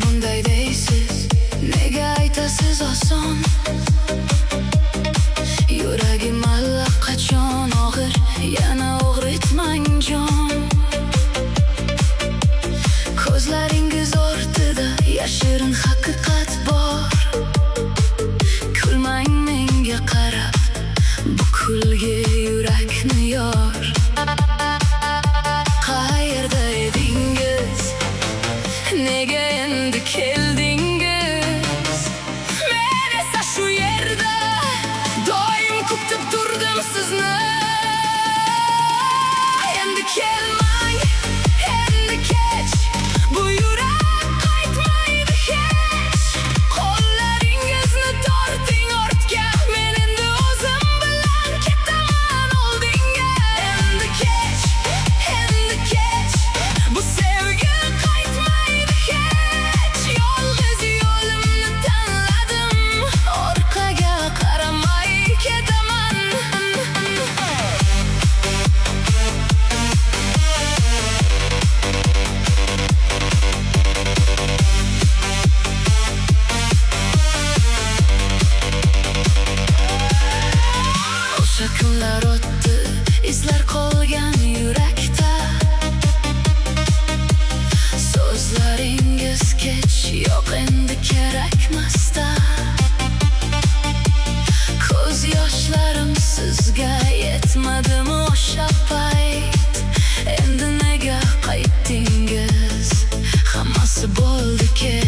unday deysiz? Nega aytasiz oson? Yuragim allaqachon og'ir, yana og'ritmang jon. Ko'zlaringiz ortida yashirin haqiqat bor. Kulmang menga qarab, bu kulgi yurakni yor. Qayerda edingiz? Nega endi keldingiz? Men esa shu yerda doim kutib turdim sizni. Endi kelmang, endi kech, bu yurak qaytmaydi hech. Qo'llaringizni torting ortga, men endi o'zim bilan ketaman oldinga. Endi kech, bu sevgi qaytmaydi hech. Yolg'iz yo'limni tanladim, orqaga qaramay ketaman. O'sha kunlar o'tdi, izlar qolgan yurakda. So'zlaringiz kech, yo'q endi kerakmasda. Ko'z yoshlarim sizga yetmadimi o'sha payt? Endi nega qaytdingiz? Hammasi bo'ldi kech.